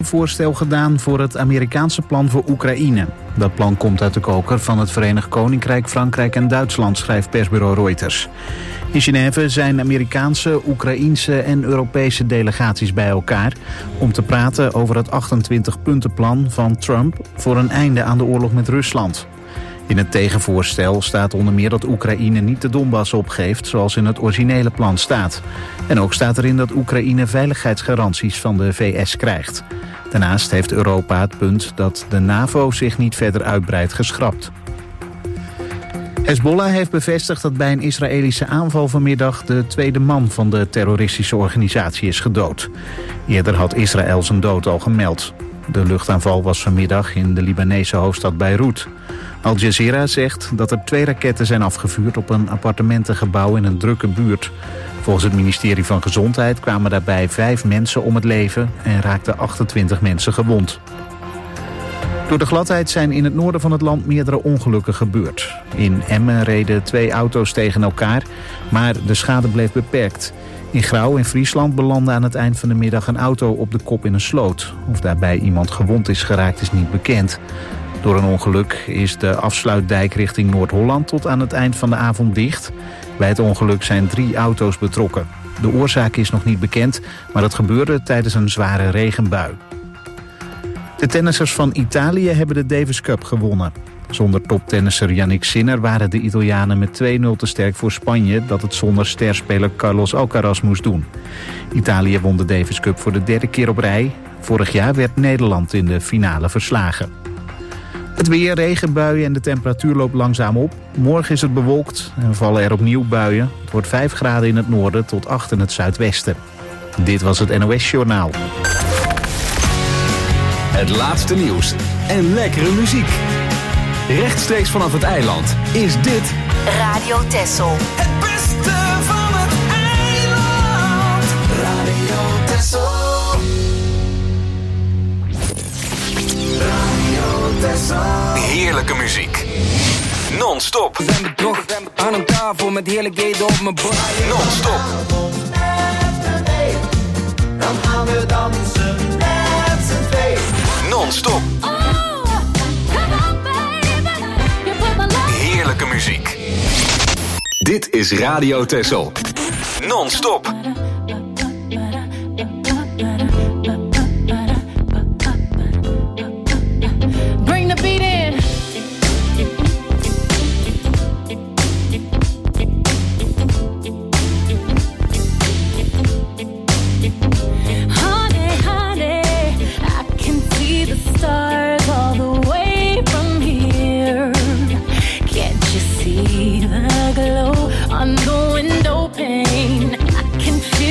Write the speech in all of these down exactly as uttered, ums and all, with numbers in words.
voorstel gedaan voor het Amerikaanse plan voor Oekraïne. Dat plan komt uit de koker van het Verenigd Koninkrijk, Frankrijk en Duitsland, schrijft persbureau Reuters. In Genève zijn Amerikaanse, Oekraïense en Europese delegaties bij elkaar om te praten over het achtentwintig-puntenplan van Trump voor een einde aan de oorlog met Rusland. In het tegenvoorstel staat onder meer dat Oekraïne niet de Donbass opgeeft, zoals in het originele plan staat. En ook staat erin dat Oekraïne veiligheidsgaranties van de V S krijgt. Daarnaast heeft Europa het punt dat de NAVO zich niet verder uitbreidt geschrapt. Hezbollah heeft bevestigd dat bij een Israëlische aanval vanmiddag de tweede man van de terroristische organisatie is gedood. Eerder had Israël zijn dood al gemeld. De luchtaanval was vanmiddag in de Libanese hoofdstad Beirut. Al Jazeera zegt dat er twee raketten zijn afgevuurd op een appartementengebouw in een drukke buurt. Volgens het ministerie van Gezondheid kwamen daarbij vijf mensen om het leven en raakten achtentwintig mensen gewond. Door de gladheid zijn in het noorden van het land meerdere ongelukken gebeurd. In Emmen reden twee auto's tegen elkaar, maar de schade bleef beperkt. In Grauw in Friesland belandde aan het eind van de middag een auto op de kop in een sloot. Of daarbij iemand gewond is geraakt is niet bekend. Door een ongeluk is de afsluitdijk richting Noord-Holland tot aan het eind van de avond dicht. Bij het ongeluk zijn drie auto's betrokken. De oorzaak is nog niet bekend, maar het gebeurde tijdens een zware regenbui. De tennissers van Italië hebben de Davis Cup gewonnen. Zonder toptennisser Yannick Sinner waren de Italianen met twee nul te sterk voor Spanje, dat het zonder sterspeler Carlos Alcaraz moest doen. Italië won de Davis Cup voor de derde keer op rij. Vorig jaar werd Nederland in de finale verslagen. Het weer, regenbuien en de temperatuur loopt langzaam op. Morgen is het bewolkt en vallen er opnieuw buien. Het wordt vijf graden in het noorden tot acht in het zuidwesten. Dit was het N O S Journaal. Het laatste nieuws en lekkere muziek. Rechtstreeks vanaf het eiland is dit Radio Texel. Het beste van het eiland. Radio Texel. Radio Texel. heerlijke muziek. Non-stop. We zijn betrokken aan een tafel met heerlijkheden op mijn bord. Non-stop. Dan gaan we dansen met z'n twee. Non-stop. Oh, come on baby, you put my love. Heerlijke muziek. Dit is Radio Texel. Non-stop. Bring the beat in. Honey, honey, I can see the stars all the way from here. Can't you see the glow on the window pane? I can feel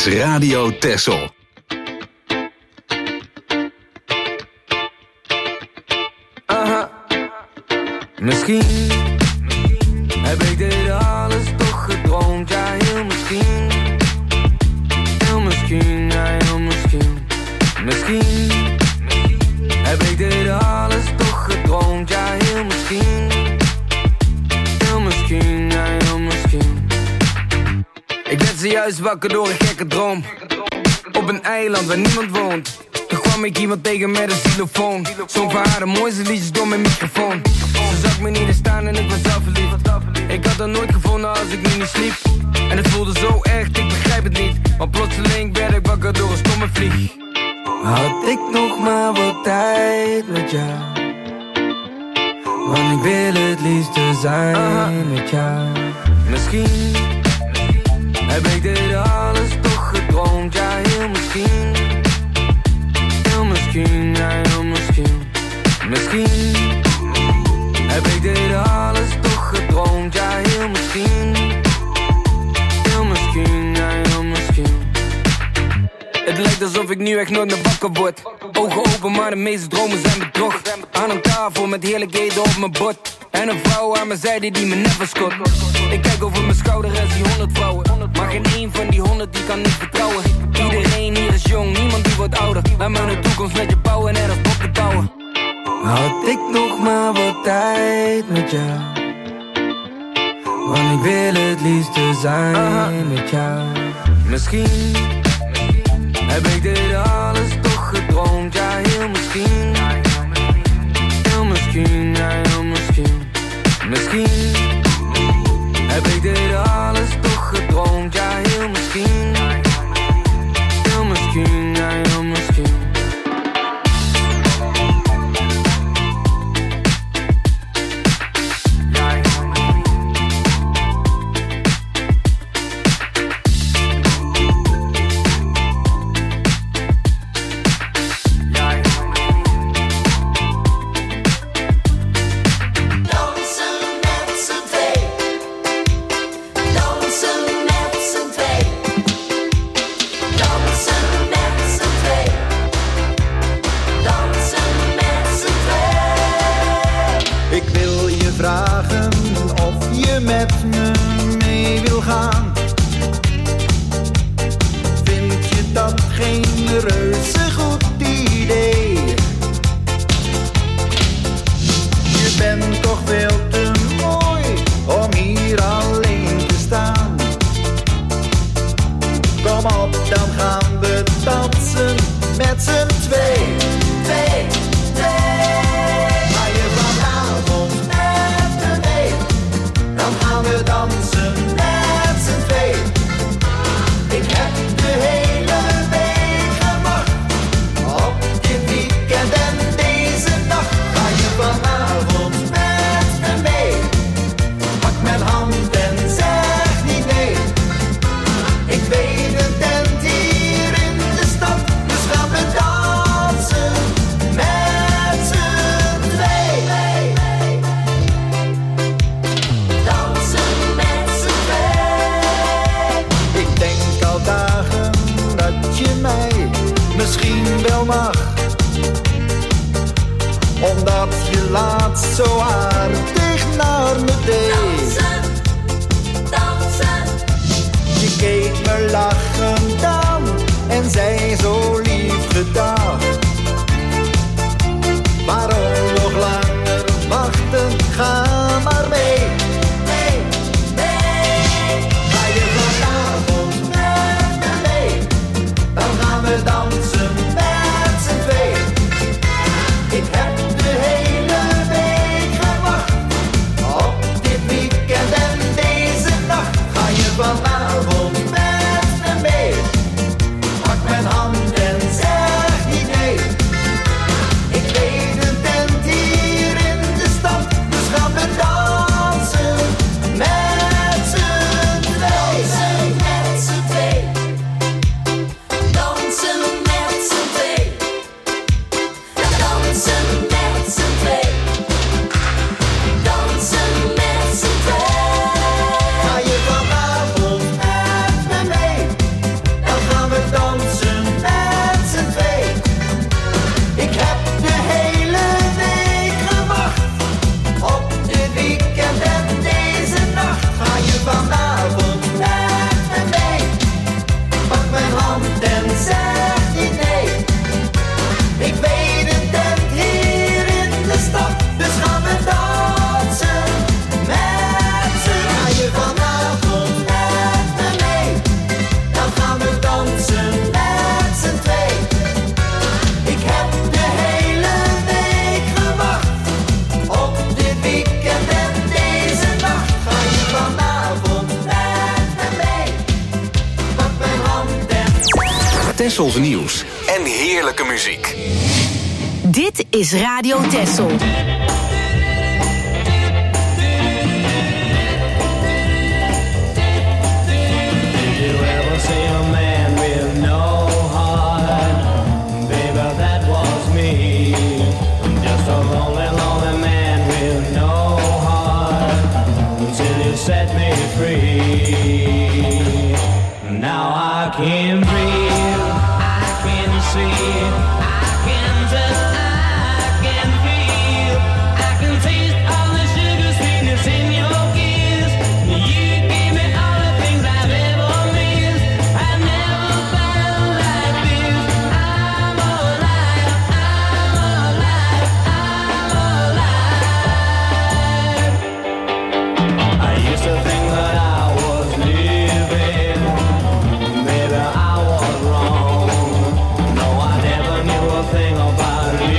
is Radio Texel. Aha. Misschien heb ik dit alles toch gedroomd. Ja, heel misschien. Heel misschien, ja, heel misschien. Misschien heb ik dit alles toch gedroomd. Ja, heel misschien. Heel misschien, ja, heel misschien. Ik werd zojuist wakker door een gekke droom. Op een eiland waar niemand woont. Toen kwam ik iemand tegen met een xylofoon. Zong voor haar de mooiste liedjes door mijn microfoon. Ze zag me niet eens staan en ik was zelf verliefd. Ik had haar nooit gevonden als ik nu niet sliep. En het voelde zo echt, ik begrijp het niet. Maar plotseling werd ik wakker door een stomme vlieg. Had ik nog maar wat tijd met jou. Want ik wil het liefste zijn uh-huh. met jou. Misschien heb ik dit alles toch gedroomd. Ja, heel misschien. Heel misschien, ja, heel misschien. Misschien heb ik dit alles toch gedroomd. Ja, heel misschien. Heel misschien, ja, heel misschien. Het lijkt alsof ik nu echt nooit meer wakker word. Ogen open, maar de meeste dromen zijn bedrog. Aan een tafel met heerlijkheden op mijn bord. En een vrouw aan mijn zijde die me never scot. Ik kijk over mijn schouder en zie honderd vrouwen. Maar geen één van die honderd die kan niet vertrouwen. Iedereen hier is jong, niemand die wordt ouder. Laat me een toekomst met je bouwen en op te bouwen. Had ik nog maar wat tijd met jou. Want ik wil het liefste zijn uh-huh. met jou. Misschien heb ik dit alles toch gedroomd. Ja, heel misschien. Heel misschien, ja, heel misschien. Misschien heb ik dit alles toch gedroomd. Ja, heel misschien. Heel misschien, ja, heel misschien. Vanavond met me Tessels nieuws en heerlijke muziek. Dit is Radio Tessel. Set me free. Now I can breathe, I can see, I can touch, I can feel, I can taste all the sugar sweetness in your kiss. You give me all the things I've ever missed. I've never felt like this. I'm alive, I'm alive, I'm alive. I used to think that I was living, maybe I was wrong. No, I never knew a thing about living.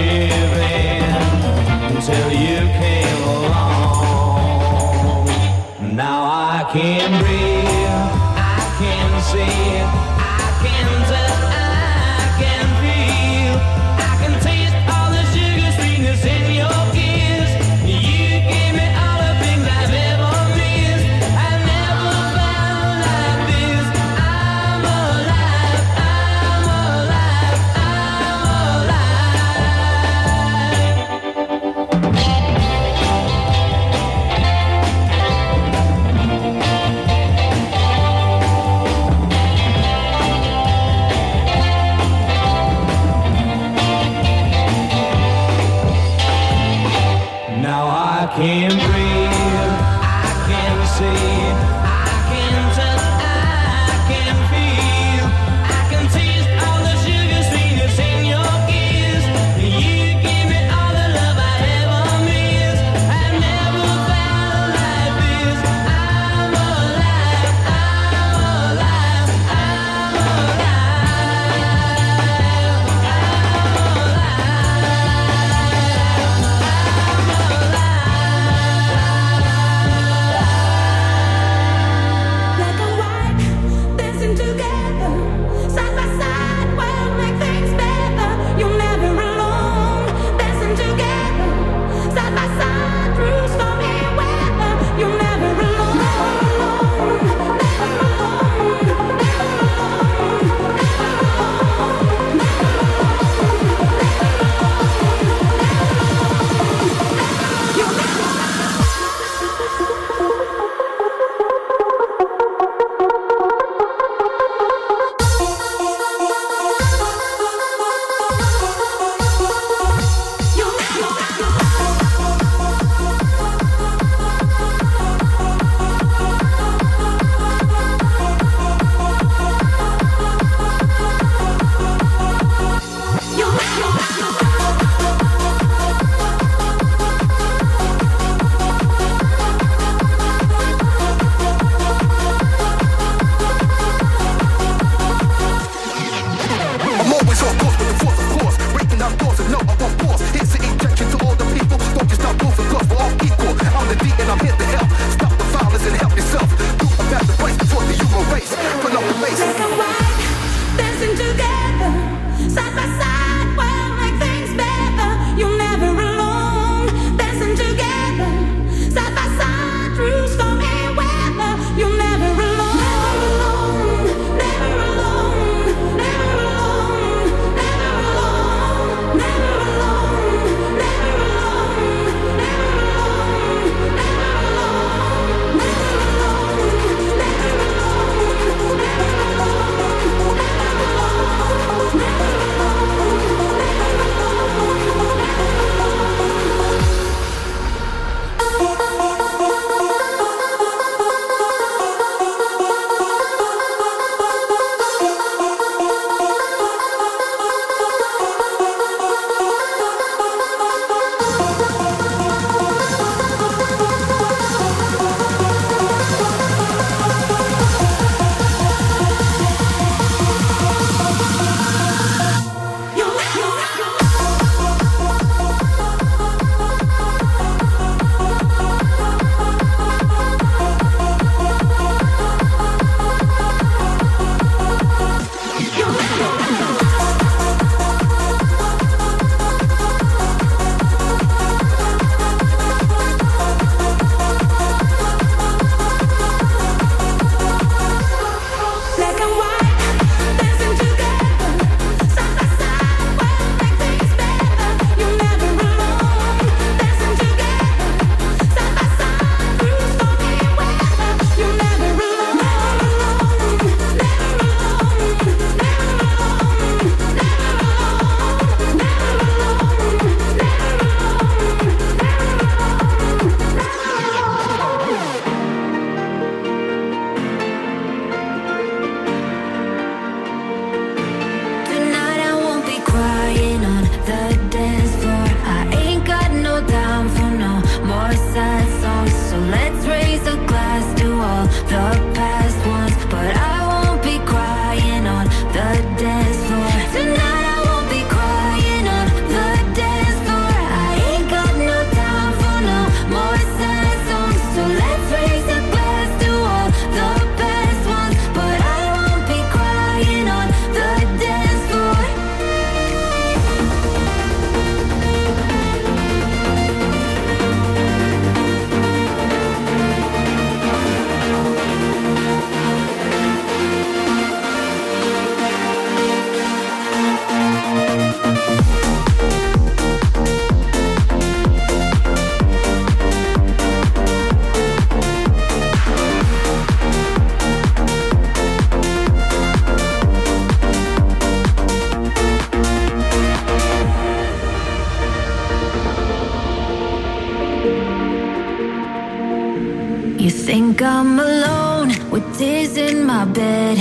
You think I'm alone with tears in my bed,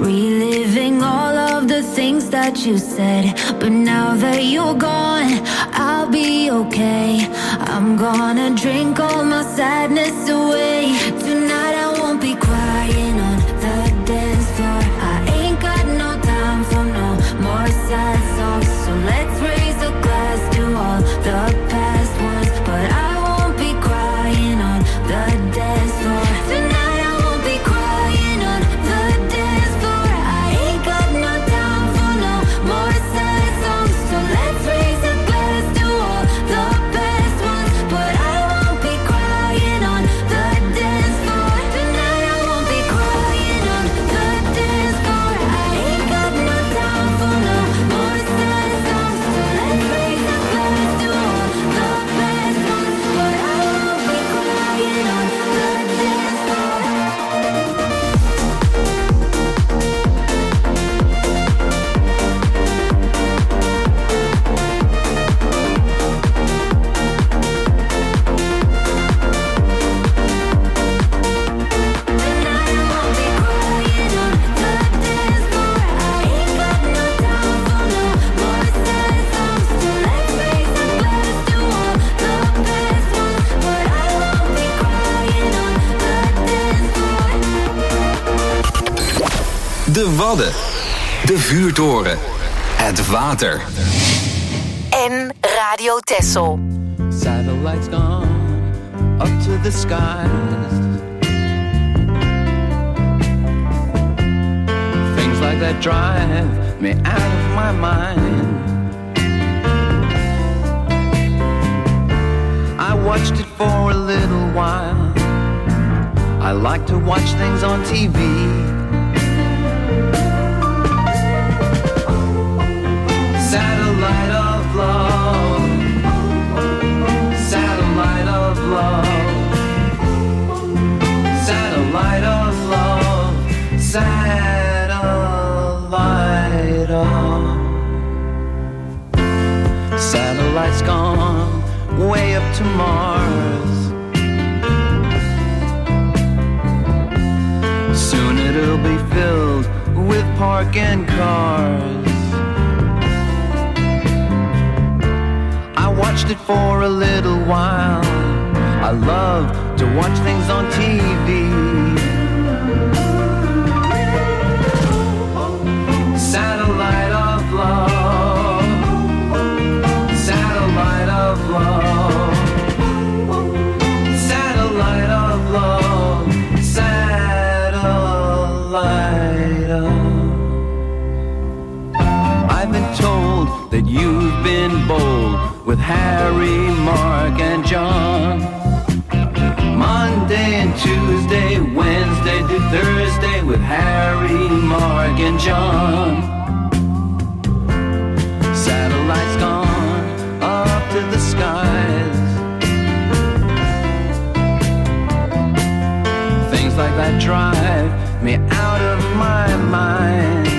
reliving all of the things that you said. But now that you're gone, I'll be okay. I'm gonna drink all my sadness away. Tonight I won't be crying on the dance floor. I ain't got no time for no more sad songs. So let's raise a glass to all the past ones. But I won't be crying on the dance floor. Tonight I won't be crying on the dance floor. I ain't got no time for no more sad songs. So let's raise a glass to all the past ones. But I won't be crying on the dance floor. Tonight I won't be crying on the dance floor. I ain't got no time for no more sad songs. So let's raise a glass to all the past ones. But I won't be crying on the dance floor. De Wadden. De vuurtoren. Het water. En Radio Texel. Satellites gone up to the skies. Things like that drive me out of my mind. I watched it for a little while. I like to watch things on T V. Satellite of love, satellite of love, satellite of love, satellite of. Satellite's gone way up to Mars. Soon it'll be filled with parking cars. I watched it for a little while. I love to watch things on T V. Satellite of love, satellite of love, satellite of love, satellite of. told that you've been bold with Harry, Mark, and John. Monday and Tuesday, Wednesday to Thursday with Harry, Mark, and John. Satellites gone up to the skies. Things like that drive me out of my mind.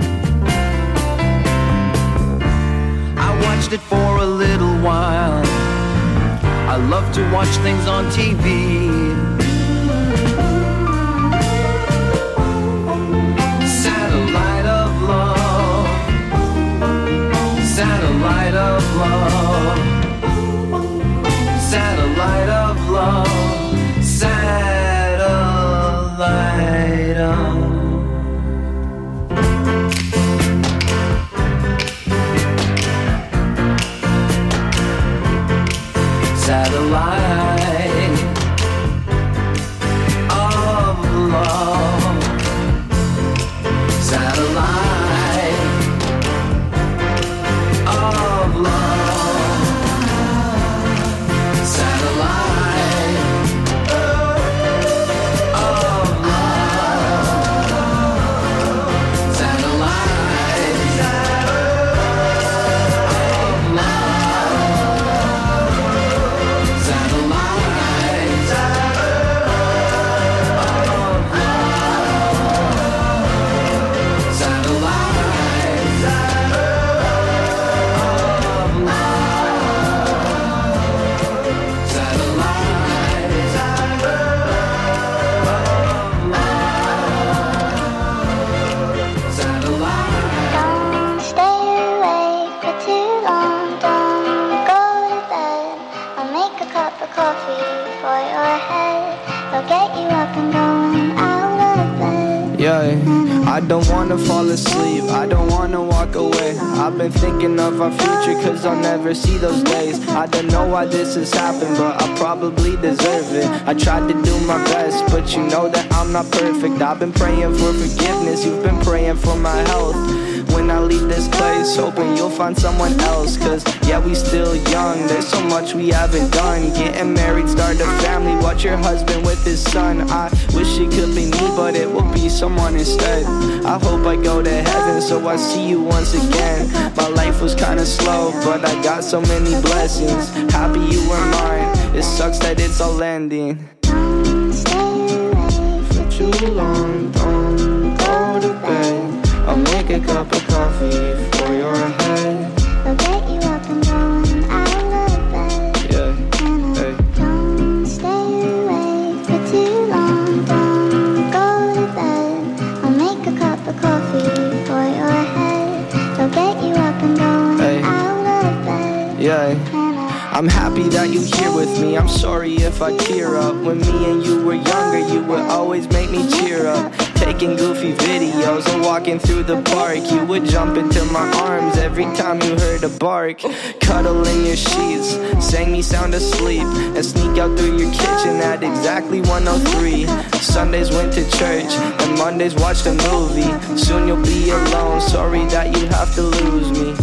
I watched it for a little while. I love to watch things on T V. Satellite of love. Satellite of love. Satellite of love. Satellite of Satellite of love. Satellite of love. Satellite of love. Yeah, I don't wanna fall asleep, I don't wanna walk away. I've been thinking of our future cause I'll never see those days. I don't know why this has happened, but I probably deserve it. I tried to do my best, but you know that I'm not perfect. I've been praying for forgiveness, you've been praying for my health. When I leave this place, hoping you'll find someone else. Cause yeah, we still young, there's so much we haven't done. Getting married, start a family, watch your husband with his son. I wish it could be me, but it will be someone instead. I hope I go to heaven so I see you once again. My life was kinda slow, but I got so many blessings. Happy you were mine, it sucks that it's all ending. Don't stay away for too long, don't go to bed. I'll make a cup of coffee for your head. I'll get you up and going out of bed. Yeah, hey. Don't stay away for too long, don't go to bed. I'll make a cup of coffee for your head. I'll get you up and going hey. out of bed. Yeah. I'm happy that you're here with me, I'm sorry if I tear up. When me and you were younger, you would always make me cheer up. Taking goofy videos and walking through the park. You would jump into my arms every time you heard a bark. Cuddle in your sheets, sang me sound asleep, and sneak out through your kitchen at exactly one oh three. Sundays went to church, and Mondays watched a movie. Soon you'll be alone, sorry that you have to lose me.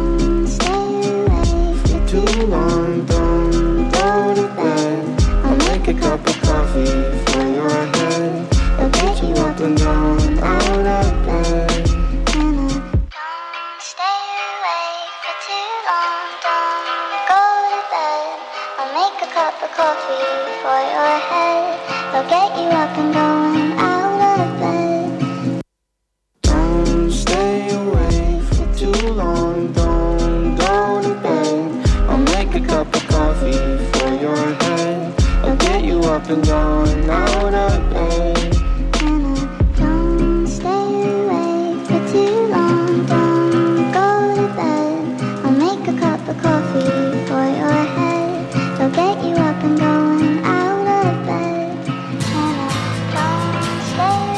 Too long, don't go to bed. I'll make a cup of coffee for your head. I'll get you up and down, out of bed. Don't stay away for too long, don't go to bed. I'll make a cup of coffee for your head. I'll get you up and going out of bed. Don't stay away for too long, don't go to bed. I'll make a cup of coffee for your head. I'll get you up and going out of bed. Don't stay away for too long, don't go to bed. I'll make a cup of coffee for your head. I'll get you up and going out of bed. Don't stay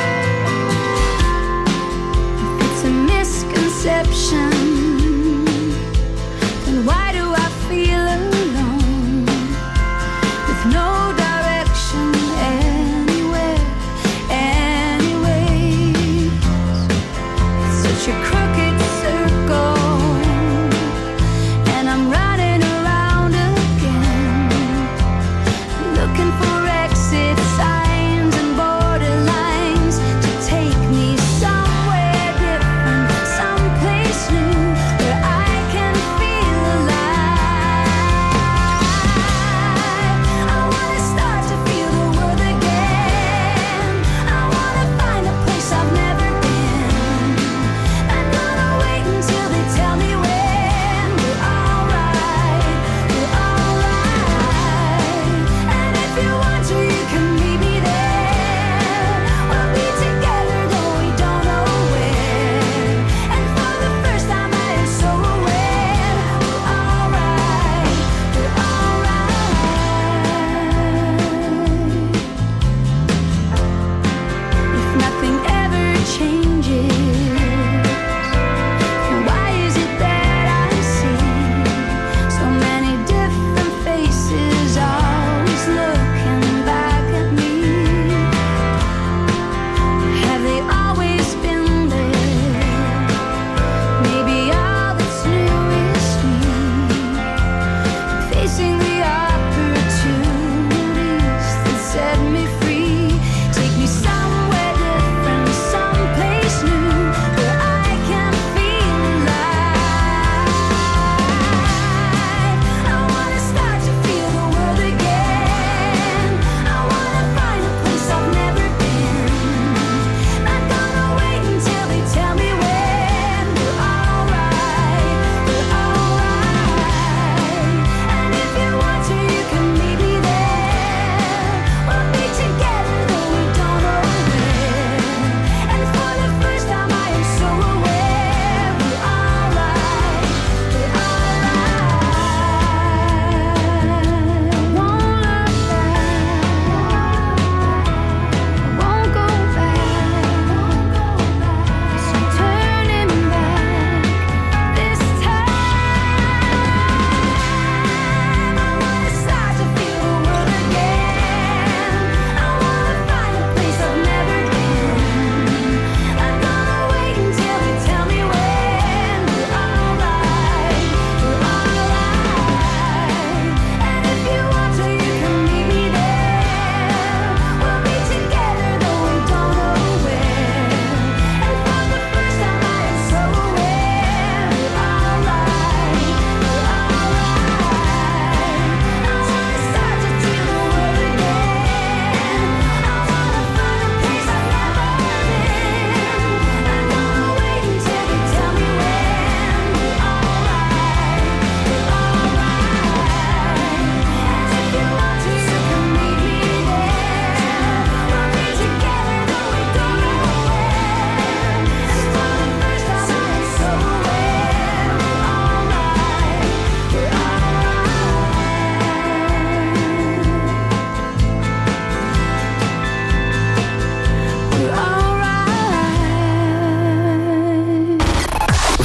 away. It's a misconception. Why do I feel alone with no direction?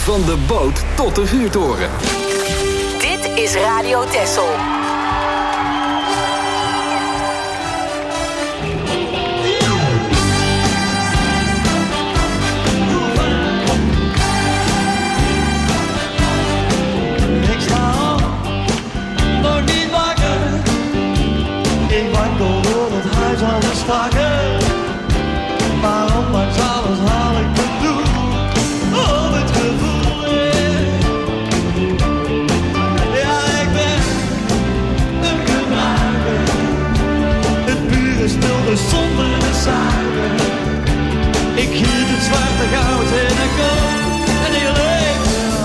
Van de boot tot de vuurtoren. Dit is Radio Texel. Ik sta op, nog niet wakker. Ik wankel door het huis als stakken. Maar ondanks alles haal ik mijn doel. Op het gevoel, ja, ik ben een gebruiker. Het pure spul zonder de suiker. Ik giet het zwarte goud in de koop en ik leef.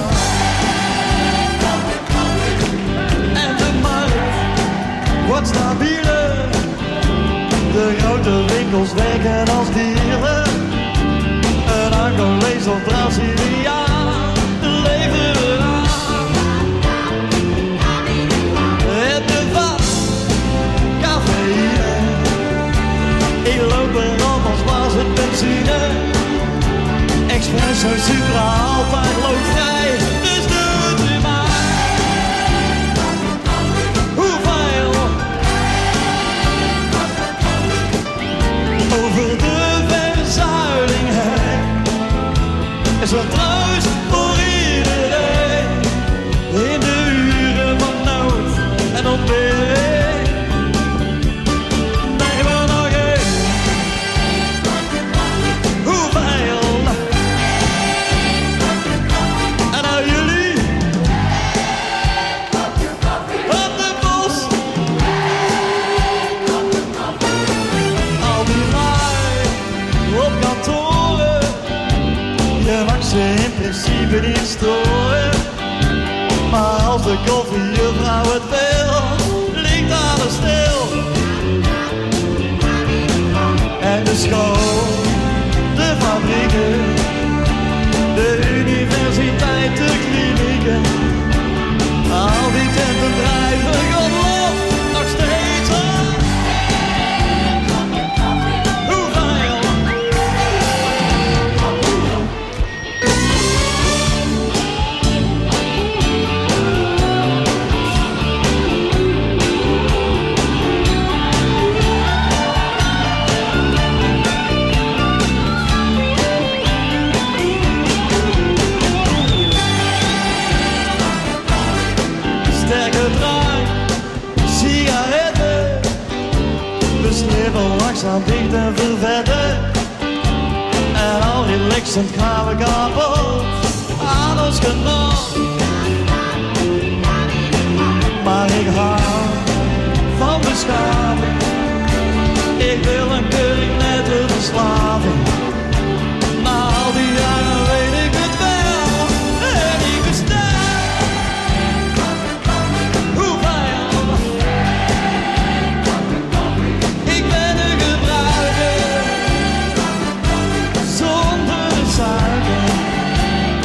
En de markt wordt stabieler. De grote winkels werken als dieren. Een Angolees of Braziliaan leveren aan. Het bevat cafeïne. Ik loop erop als was het benzine. Espresso Supra altijd loopvrij. Dus doe het u maar. Hoeveel? Over de verzuiling heen is er troost voor iedereen. In de uren van nood en ontbering. Neem er nog één. Hoeveel? En nou jullie op de bos. Al die lui op kantoren, je mag ze in principe niet storen. Maar als de koffiejuffrouw het wil, ligt alles stil. En de school, de fabrieken, de universiteit, de klinieken. Al die tenten drijven godlof nog steeds aan. Hoeveel? Sterke drank, sigaretten, we slippen langzaam dicht en vervetten. En al relaxend gaan we kapot aan ons genot. Maar ik hou van beschaving, ik wil een kurk net te verslaven. Na al die jaren weet ik het wel en ik bestel. Ik ben een gebruiker zonder de suiker.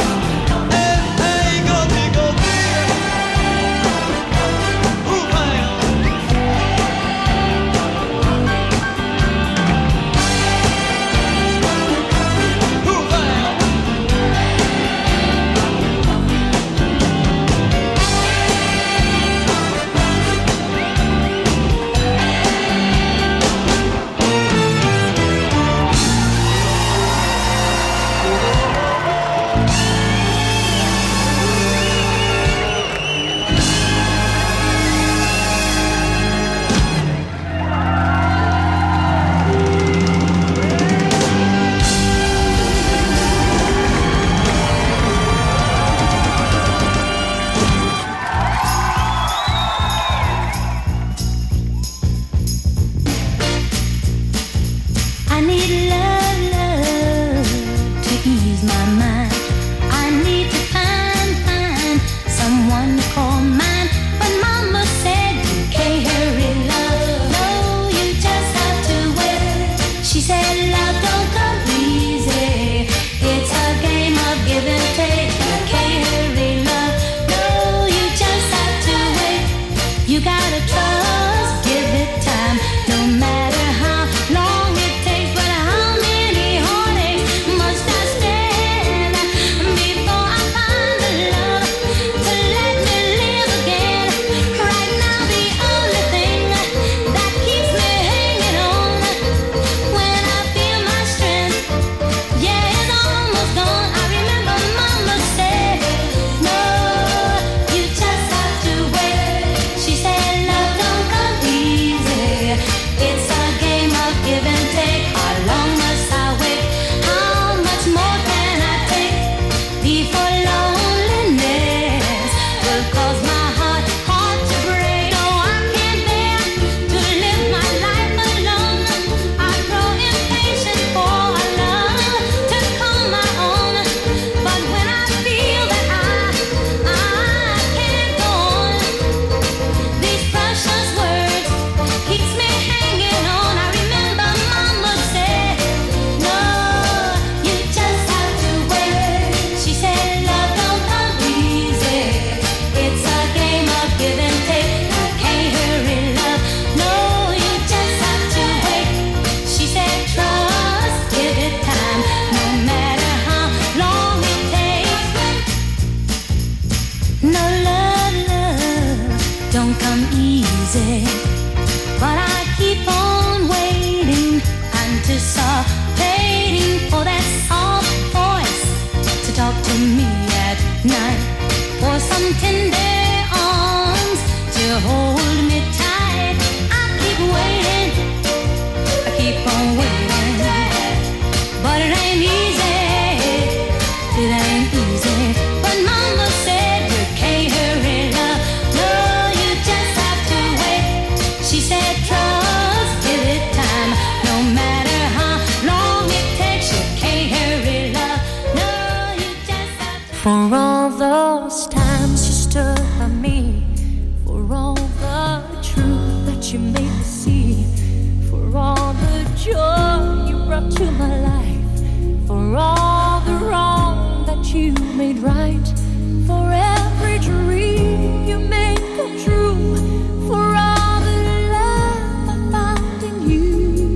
doesn't come easy, but I keep on waiting, anticipating for that soft voice to talk to me at night, for some tender arms to hold me tight. I keep waiting, I keep on waiting, but it ain't easy, it ain't easy. But Mama said you can't hurry love, no, you just have to wait. She said trust, give it time, no matter how long it takes, you can't hurry love, no, you just have to. For all those times you stood by me, for all the truth that you made me see, for all the joy you brought to my life, for all the wrong that you made right, for every dream you made come true, for all the love I found in you,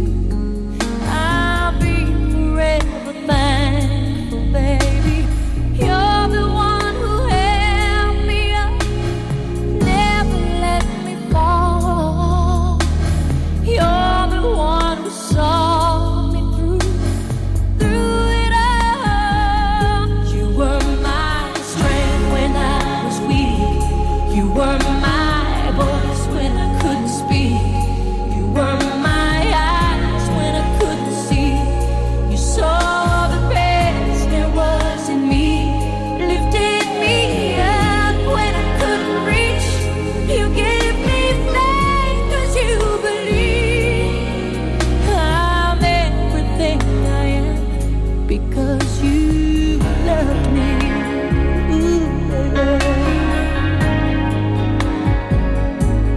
I'll be forever thankful, baby. You're the one who held me up, never let me fall. You're the one who saw me through, through it all. You were my strength when I was weak. You were my voice when I couldn't speak. You were my eyes when I couldn't see. You saw the best there was in me, lifted me up when I couldn't reach. You gave me faith 'cause you believe I'm everything I am because you loved me. Ooh, baby.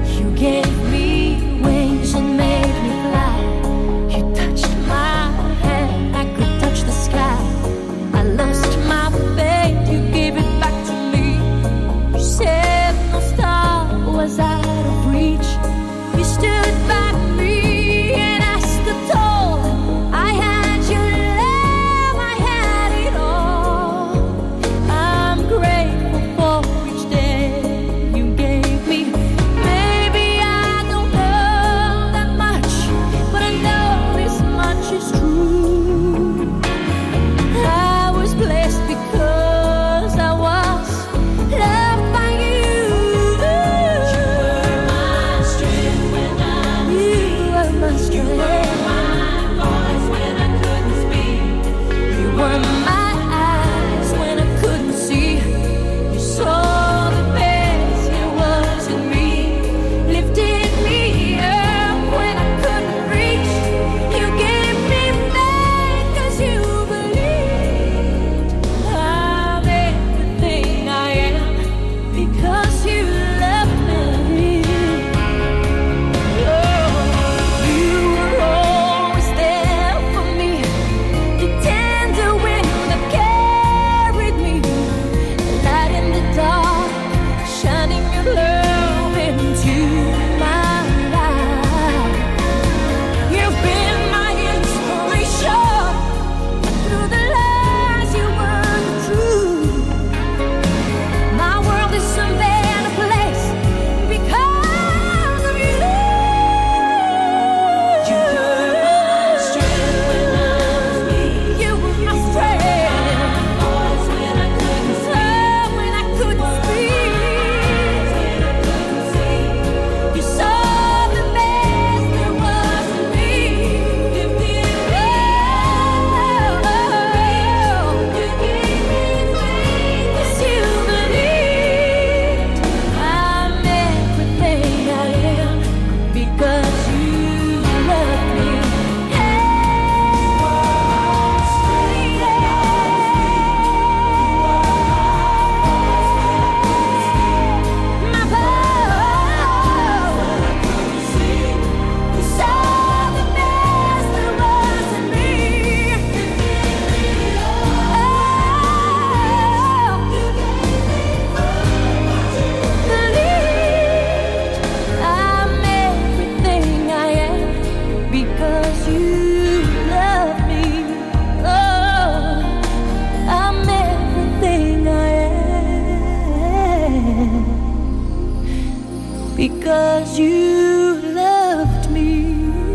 because you loved me.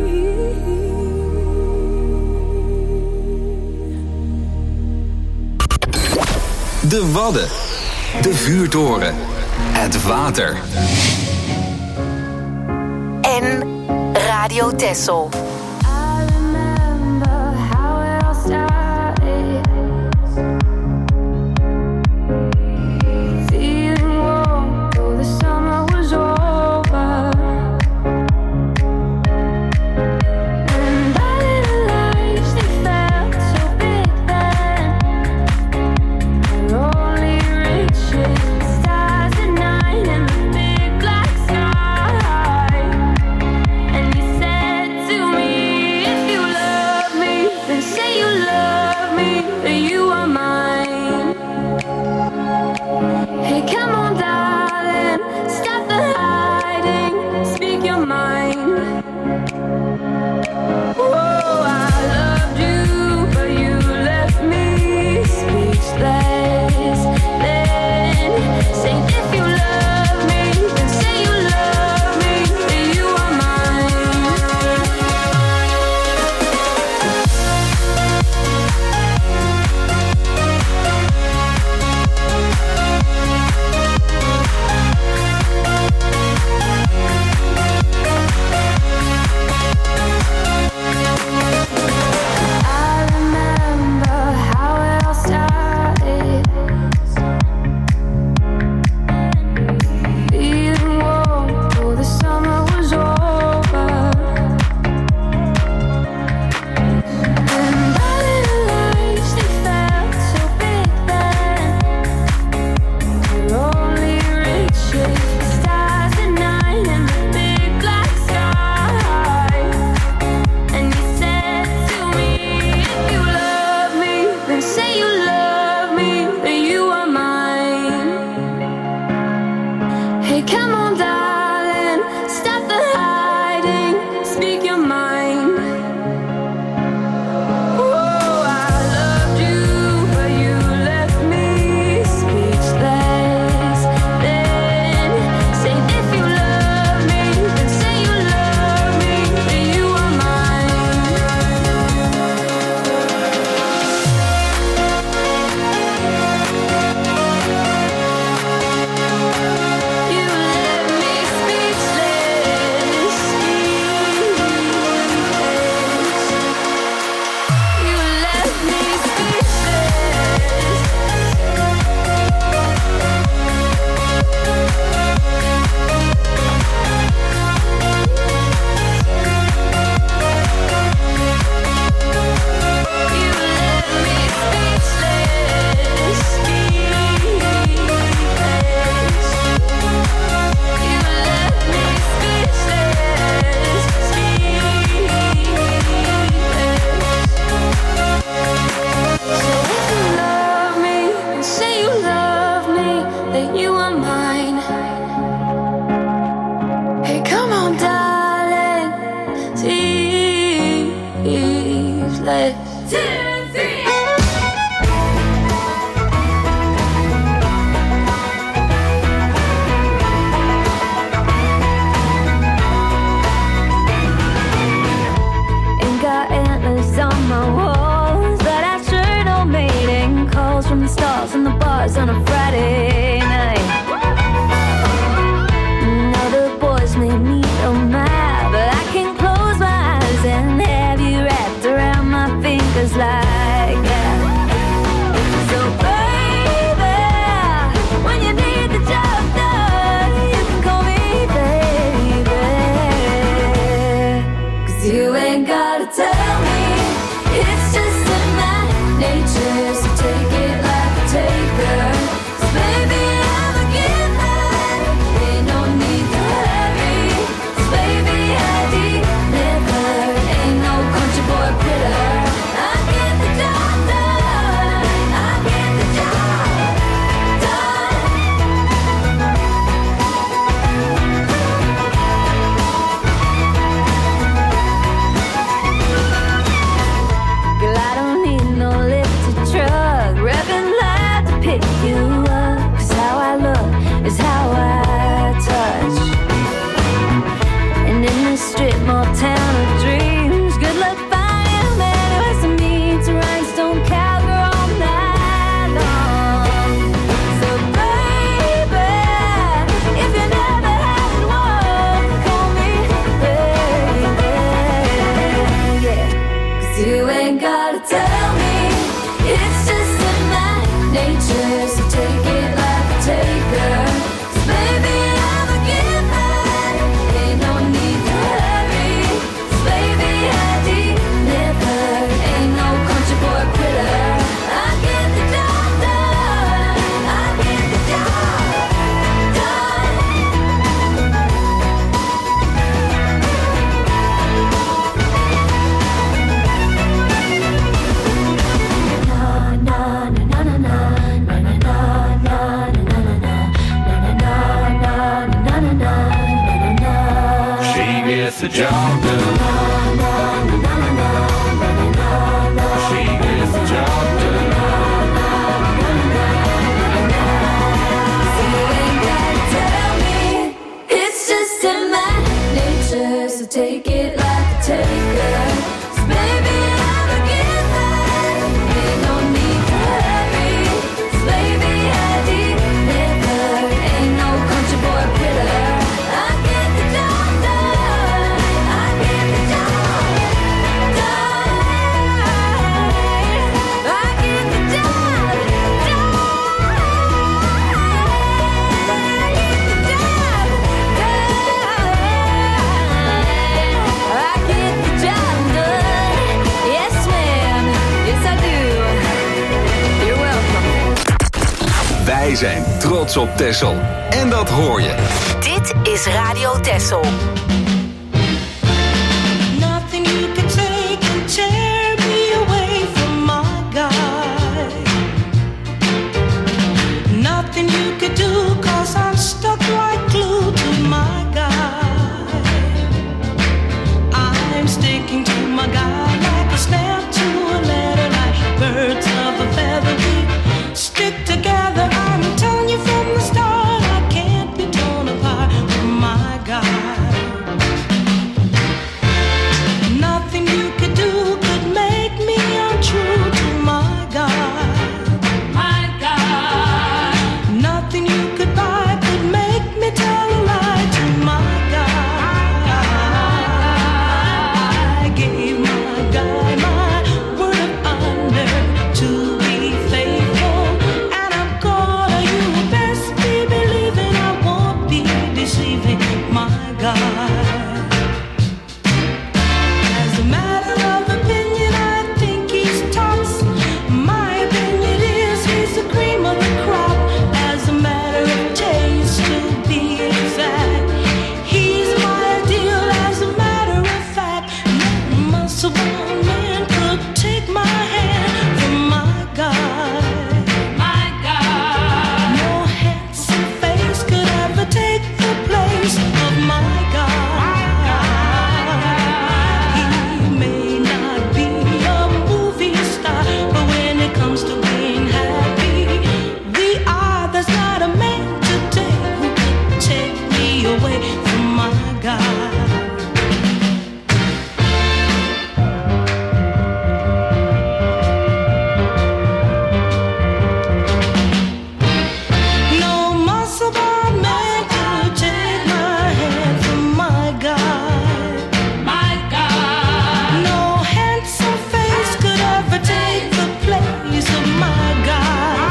De Wadden, de vuurtoren, het water. En Radio Texel. On the bars on a Friday night. Now the boys made me so mad, but I can close my eyes and have you wrapped around my fingers like the job done. She gets the job done. So you ain't gotta tell me, it's just in my nature. So take it like a taker. 'Cause baby, I'm a giver. Ain't no need to hurry. 'Cause baby, I deliver. Ain't no country boy quitter. I get the job done. I get the job done. I get the job Wij zijn trots op Texel. En dat hoor je. Dit is Radio Texel. Nothing you can take can tear me away from my guy. Nothing you could do, 'cause I'm stuck like glue to my guy. I'm sticking to my guy like a snap to a letter, like birds of a feather. We stick together. I'm telling you from the start, I can't be torn apart from my guy. Nothing you could do could make me untrue to my guy. My guy. Nothing you could buy could make me tell a lie to my guy. I gave my guy my word of honor to be faithful, and I'm gonna, you best be believing I won't be deceiving my guy. As a matter of opinion, I think he's tops. My opinion is he's the cream of the crop. As a matter of taste, to be exact, he's my ideal. As a matter of fact, no muscle-bound man could take my hand from my guy. My guy. No handsome face could ever take the place of my guy. He may not be a movie star, but when it comes to being happy, we are. There's not a man today who could take me away from my guy. No muscle-bound man could take my hand from my guy. My guy. No handsome face could ever take the place of my guy.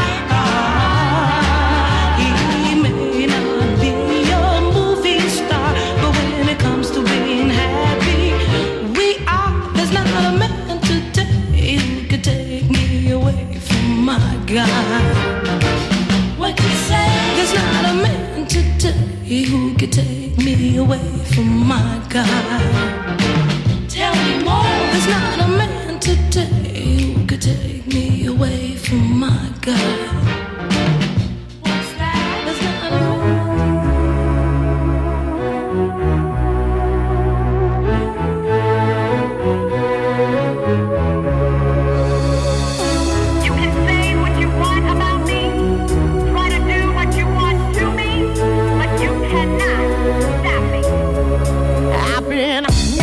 He may not be a movie star, but when it comes to being happy, we are. There's not a man today who could take me away from my guy. What you say? There's not a man today who could take me away from my guy. Tell me more. There's not a man today who could take me away from my guy. What's that? There's not a You can say what you want about me, try to do what you want to me, but you cannot stop me. I've been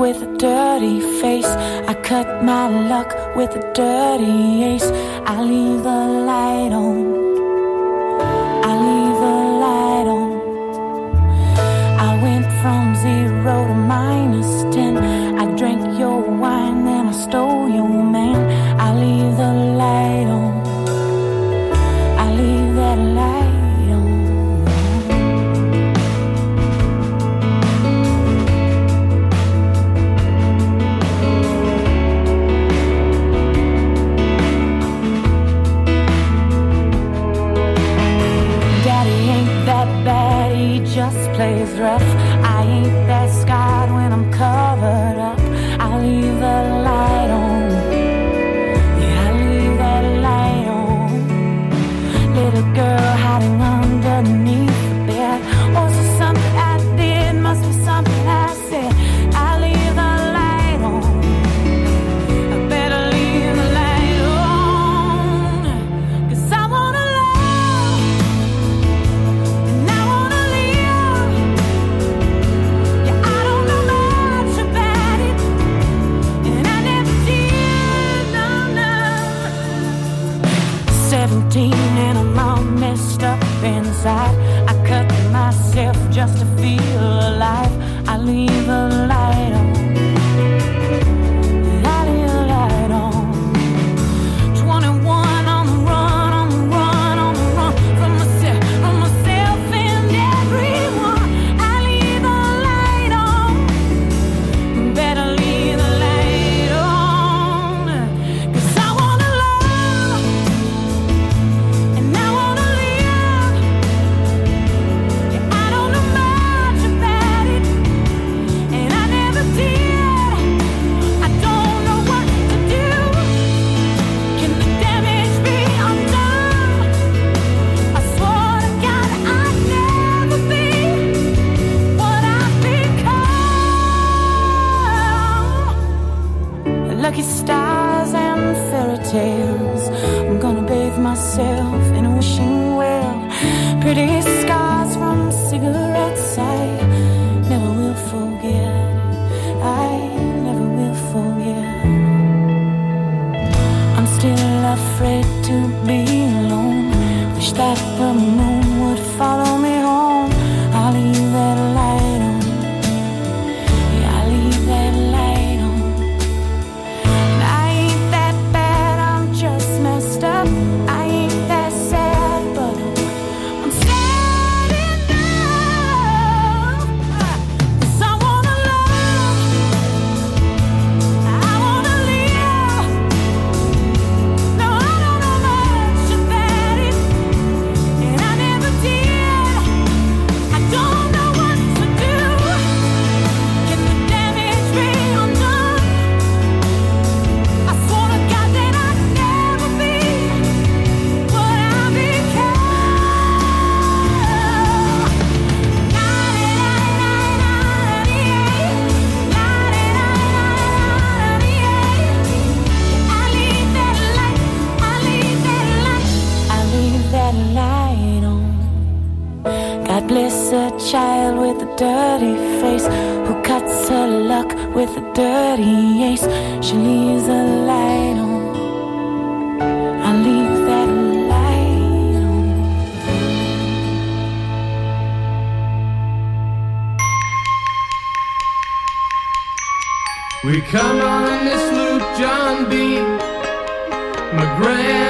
with a dirty face. I cut my luck with a dirty ace. I leave the light on. I leave the light on. I went from zero to minus ten. I drank your wine, then I stole your man. I leave the light on. I leave that light. Just plays rough. I ain't that scarred when I'm covered up. I leave the light on. Yeah, I leave that light on. Little girl hiding underneath the bed. Was it something I did? Must be something I said. I leave the light on. I better leave the light on. 'Cause I wanna and I'm all messed up inside. I cut myself just to feel alive. I leave a light on. I leave a light on. twenty-one on the run, on the run, on the run from myself, from myself and everyone. I leave a light on. Better leave the light on. 'Cause I wanna love. And I wanna live. Yeah, I don't know much about it, and I never did. I don't know what to do. Can the damage be undone? I swore to God I'd never be what I've become. Lucky stars and fairy tales. I'm gonna bathe myself in a wishing well. Pretty scars from cigarettes I never will forget. I never will forget. I'm still afraid to be alone. Wish that the moon would follow me home. I'll leave that light on. Yeah, I'll leave that light on. And I ain't that bad, I'm just messed up. I ain't that sad, but I'm sad enough. 'Cause I wanna love. I wanna live. No, I don't know much about it, and I never did. I don't know what to do. Can the damage be undone? I swore to God that I'd never be what I God bless a child with a dirty face who cuts her luck with a dirty ace. She leaves a light on. I leave that light on. We come on this Luke John B. McGrath